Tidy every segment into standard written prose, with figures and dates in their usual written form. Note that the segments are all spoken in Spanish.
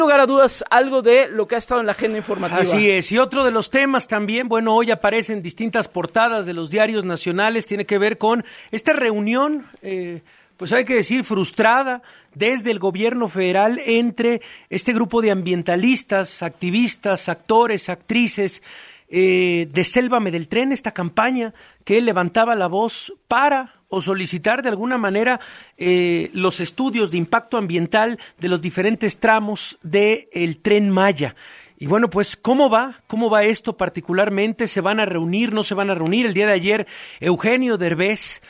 lugar a dudas, algo de lo que ha estado en la agenda informativa. Así es, y otro de los temas también, bueno, hoy aparecen distintas portadas de los diarios nacionales, tiene que ver con esta reunión, pues hay que decir, frustrada desde el gobierno federal entre este grupo de ambientalistas, activistas, actores, actrices, de Sélvame del Tren, esta campaña que levantaba la voz para o solicitar de alguna manera los estudios de impacto ambiental de los diferentes tramos del Tren Maya. Y bueno, pues, ¿cómo va? ¿Cómo va esto particularmente? ¿Se van a reunir? ¿No se van a reunir? El día de ayer, Eugenio Derbez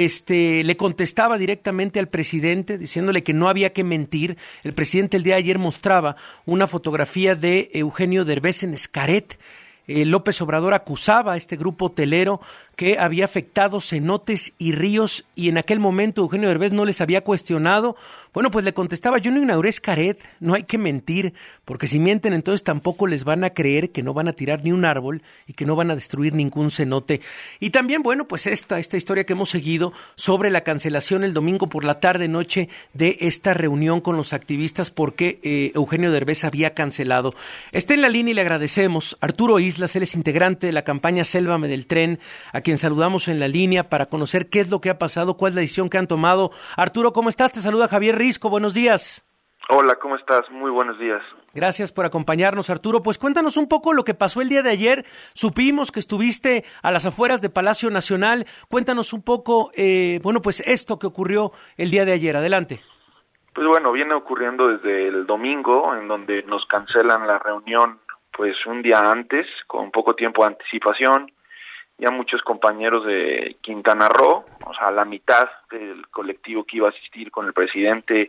le contestaba directamente al presidente diciéndole que no había que mentir. El presidente el día de ayer mostraba una fotografía de Eugenio Derbez en Xcaret. López Obrador acusaba a este grupo hotelero que había afectado cenotes y ríos, y en aquel momento Eugenio Derbez no les había cuestionado. Bueno, pues le contestaba: yo no inauguré Xcaret, no hay que mentir, porque si mienten entonces tampoco les van a creer que no van a tirar ni un árbol y que no van a destruir ningún cenote. Y también, bueno, pues esta historia que hemos seguido sobre la cancelación el domingo por la tarde-noche de esta reunión con los activistas porque Eugenio Derbez había cancelado. Está en la línea y le agradecemos Arturo Islas, él es integrante de la campaña Sélvame del Tren, a quien saludamos en la línea para conocer qué es lo que ha pasado, cuál es la decisión que han tomado. Arturo, ¿cómo estás? Te saluda Javier Risco, buenos días. Hola, ¿cómo estás? Muy buenos días. Gracias por acompañarnos, Arturo. Pues cuéntanos un poco lo que pasó el día de ayer. Supimos que estuviste a las afueras de Palacio Nacional. Cuéntanos un poco, pues esto que ocurrió el día de ayer. Adelante. Pues bueno, viene ocurriendo desde el domingo, en donde nos cancelan la reunión pues un día antes, con poco tiempo de anticipación. Ya muchos compañeros de Quintana Roo, o sea, la mitad del colectivo que iba a asistir con el presidente,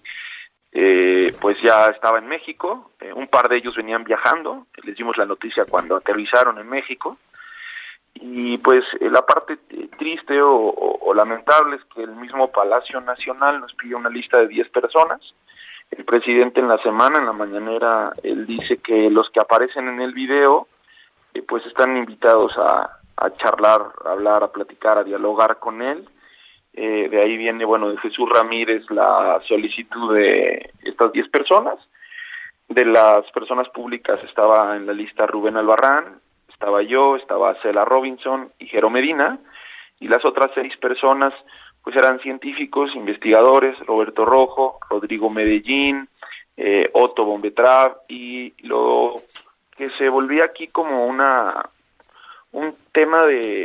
pues ya estaba en México. Un par de ellos venían viajando, les dimos la noticia cuando aterrizaron en México. Y pues la parte triste o lamentable es que el mismo Palacio Nacional nos pidió una lista de 10 personas. El presidente en la mañanera, él dice que los que aparecen en el video, pues están invitados a charlar, a hablar, a platicar, a dialogar con él. De ahí viene, de Jesús Ramírez, la solicitud de estas 10 personas. De las personas públicas estaba en la lista Rubén Albarrán, estaba yo, estaba Cela Robinson y Jero Medina, y las otras 6 personas pues eran científicos, investigadores: Roberto Rojo, Rodrigo Medellín, Otto Bombetrab, y lo que se volvía aquí como un tema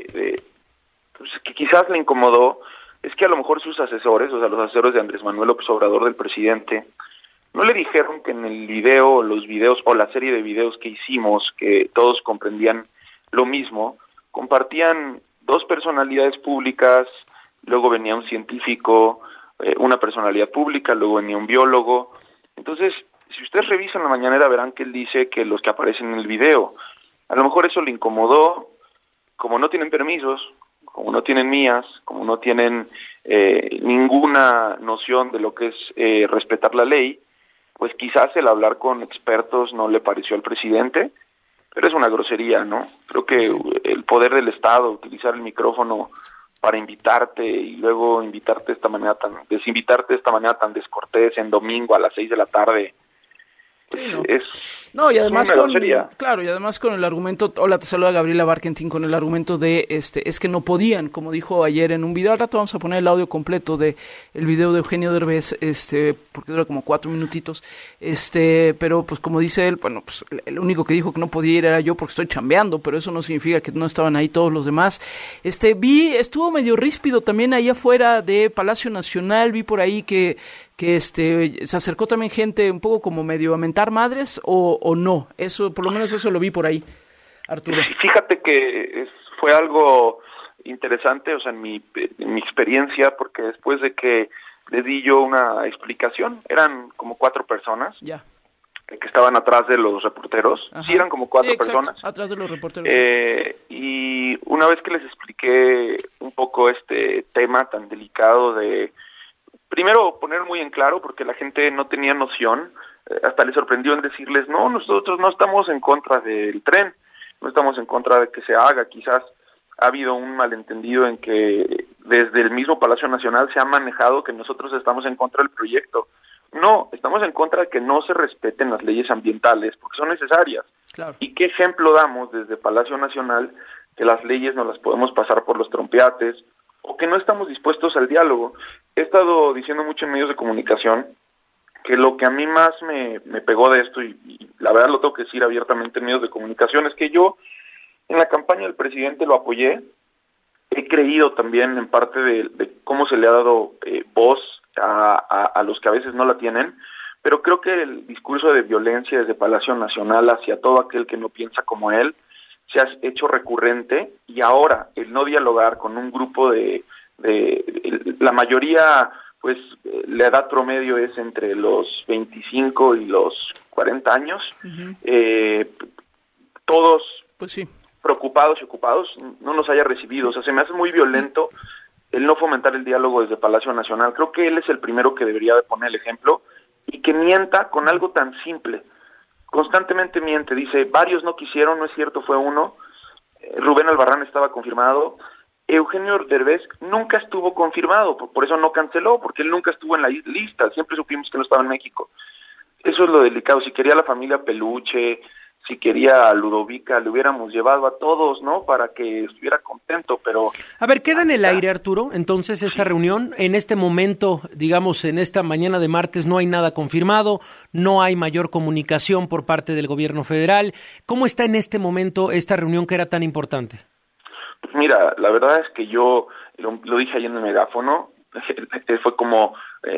pues que quizás le incomodó, es que a lo mejor sus asesores, o sea, los asesores de Andrés Manuel López Obrador, del presidente, no le dijeron que en el video, los videos o la serie de videos que hicimos, que todos comprendían lo mismo, compartían 2 personalidades públicas, luego venía un científico, una personalidad pública, luego venía un biólogo. Entonces, si ustedes revisan la mañanera, verán que él dice que los que aparecen en el video, a lo mejor eso le incomodó. Como no tienen permisos, como no tienen mías, como no tienen ninguna noción de lo que es respetar la ley, pues quizás el hablar con expertos no le pareció al presidente, pero es una grosería, ¿no? Creo que el poder del Estado, utilizar el micrófono para invitarte y luego desinvitarte de esta manera tan descortés en domingo a las 6 de la tarde, Sí, no. es y además y además con el argumento, hola, te saluda Gabriela Barkentin, con el argumento de es que no podían, como dijo ayer en un video. Al rato vamos a poner el audio completo de el video de Eugenio Derbez, porque dura como 4 minutitos, pero pues como dice él, bueno, pues el único que dijo que no podía ir era yo porque estoy chambeando, pero eso no significa que no estaban ahí todos los demás. Estuvo medio ríspido también ahí afuera de Palacio Nacional, vi por ahí que se acercó también gente un poco como medio a mentar madres, o no. Eso, por lo menos eso lo vi por ahí, Arturo. Fíjate que fue algo interesante, o sea, en mi experiencia, porque después de que le di yo una explicación, eran como 4 personas que estaban atrás de los reporteros. Ajá. Sí, eran como 4 personas. Atrás de los reporteros. Y una vez que les expliqué un poco este tema tan delicado de, primero, poner muy en claro, porque la gente no tenía noción, hasta les sorprendió en decirles, no, nosotros no estamos en contra del tren, no estamos en contra de que se haga. Quizás ha habido un malentendido en que desde el mismo Palacio Nacional se ha manejado que nosotros estamos en contra del proyecto. No, estamos en contra de que no se respeten las leyes ambientales porque son necesarias. Claro. ¿Y qué ejemplo damos desde Palacio Nacional que las leyes no las podemos pasar por los trompeates o que no estamos dispuestos al diálogo? He estado diciendo mucho en medios de comunicación que lo que a mí más me pegó de esto, y la verdad lo tengo que decir abiertamente en medios de comunicación, es que yo en la campaña del presidente lo apoyé. He creído también en parte de cómo se le ha dado voz a los que a veces no la tienen, pero creo que el discurso de violencia desde Palacio Nacional hacia todo aquel que no piensa como él se ha hecho recurrente, y ahora el no dialogar con un grupo de la mayoría, pues la edad promedio es entre los 25 y los 40 años, todos pues sí, preocupados y ocupados, no nos haya recibido. O sea, se me hace muy violento el no fomentar el diálogo desde Palacio Nacional. Creo que él es el primero que debería de poner el ejemplo, y que mienta con algo tan simple. Constantemente miente, dice, varios no quisieron, no es cierto, fue uno. Rubén Albarrán estaba confirmado. Eugenio Derbez nunca estuvo confirmado, por eso no canceló, porque él nunca estuvo en la lista, siempre supimos que no estaba en México. Eso es lo delicado. Si quería la familia Peluche, si quería a Ludovica, le hubiéramos llevado a todos, ¿no? Para que estuviera contento, pero... A ver, ¿queda en el aire, Arturo? Entonces, esta reunión, en este momento, digamos, en esta mañana de martes, no hay nada confirmado, no hay mayor comunicación por parte del gobierno federal. ¿Cómo está en este momento esta reunión que era tan importante? Pues mira, la verdad es que yo lo dije ahí en el megáfono, fue como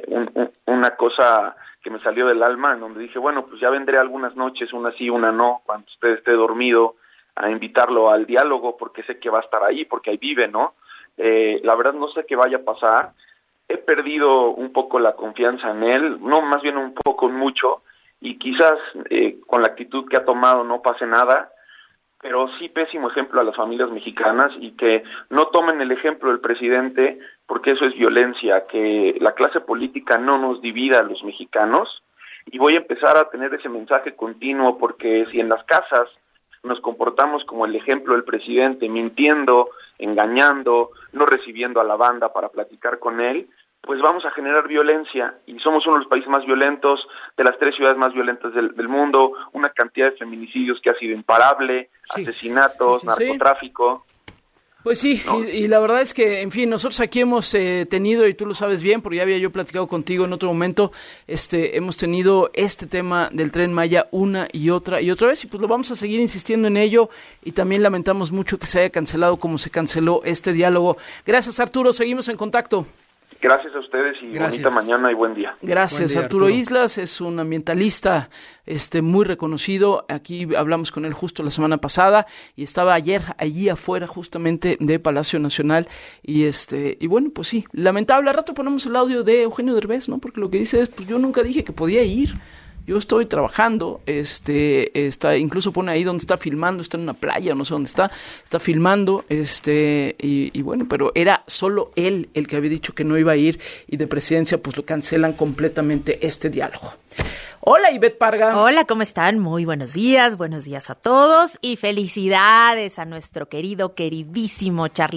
una cosa que me salió del alma, en donde dije, bueno, pues ya vendré algunas noches, una sí, una no, cuando usted esté dormido, a invitarlo al diálogo, porque sé que va a estar ahí, porque ahí vive, ¿no? La verdad no sé qué vaya a pasar, he perdido un poco la confianza en él, no, más bien un poco, mucho, y quizás con la actitud que ha tomado no pase nada, pero sí pésimo ejemplo a las familias mexicanas, y que no tomen el ejemplo del presidente, porque eso es violencia, que la clase política no nos divida a los mexicanos, y voy a empezar a tener ese mensaje continuo, porque si en las casas nos comportamos como el ejemplo del presidente, mintiendo, engañando, no recibiendo a la banda para platicar con él, pues vamos a generar violencia, y somos uno de los países más violentos, de las 3 ciudades más violentas del mundo, una cantidad de feminicidios que ha sido imparable, sí, asesinatos, narcotráfico. Pues sí, ¿no? y la verdad es que, en fin, nosotros aquí hemos tenido, y tú lo sabes bien, porque ya había yo platicado contigo en otro momento, hemos tenido este tema del Tren Maya una y otra vez, y pues lo vamos a seguir insistiendo en ello, y también lamentamos mucho que se haya cancelado como se canceló este diálogo. Gracias, Arturo, seguimos en contacto. Gracias a ustedes y bonita mañana y buen día. Gracias, buen día, Arturo Islas, es un ambientalista muy reconocido. Aquí hablamos con él justo la semana pasada y estaba ayer allí afuera justamente de Palacio Nacional y bueno, pues sí, lamentable. Al rato ponemos el audio de Eugenio Derbez, ¿no? Porque lo que dice es, pues yo nunca dije que podía ir. Yo estoy trabajando, incluso pone ahí donde está filmando, está en una playa, no sé dónde está filmando, y bueno, pero era solo él el que había dicho que no iba a ir, y de presidencia pues lo cancelan completamente este diálogo. Hola, Ivette Parga. Hola, ¿cómo están? Muy buenos días a todos y felicidades a nuestro queridísimo Charlie